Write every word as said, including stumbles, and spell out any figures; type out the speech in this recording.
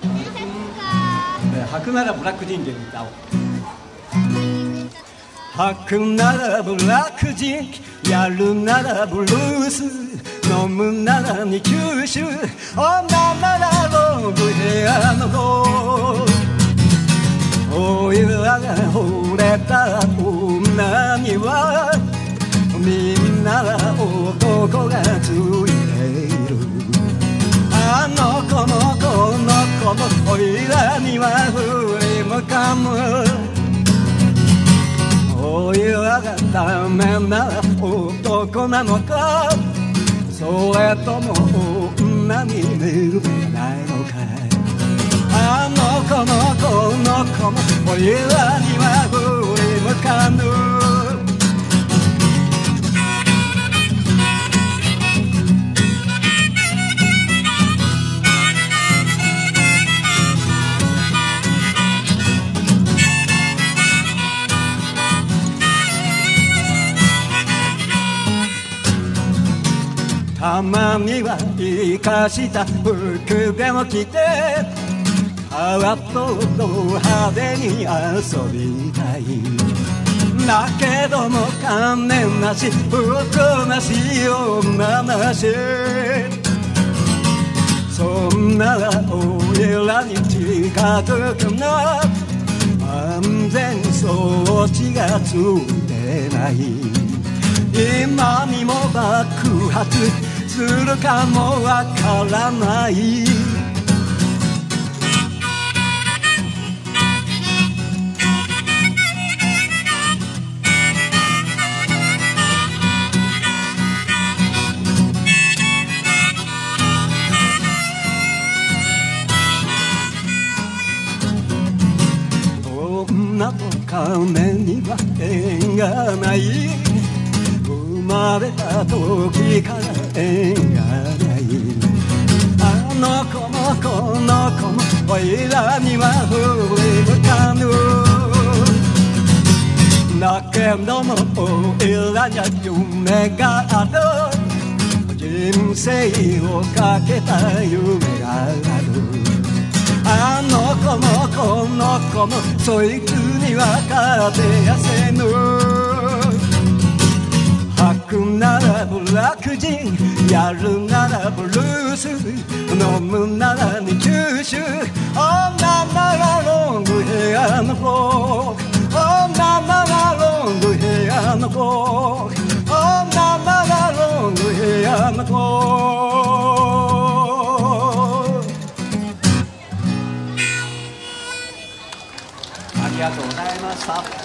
吐くならブラックジンで歌おう。吐くならブラックジン、やるならブルース、飲むならに九州、女ならロングヘアの子、おいらが惚れた女にはみんな男がついている。あの子もこの子もおいらには振り向かぬ。おいらがダメな男なのか、それとも女に見るべきないのか。あの子もこの子もおいらには振り向かぬ。たまには生かした服でも着て、ハワと派手に遊びたい。だけども金なし服なし女なし、そんなおいらに近づくな。安全装置がついてない。今にも爆発するかもわからない。女と金には縁がない。生まれた時から縁がない。あの子もこの子もおいらには振り向かぬ。だけどもおいらには夢がある。人生をかけた夢がある。あの子もこの子もそいつには勝てやせぬ。吐くならブラックジン、やるならブルース、飲むならに九州、女ならロングヘアの子、女ならロングヘアの子、女ならロングヘアの子。ありがとうございました。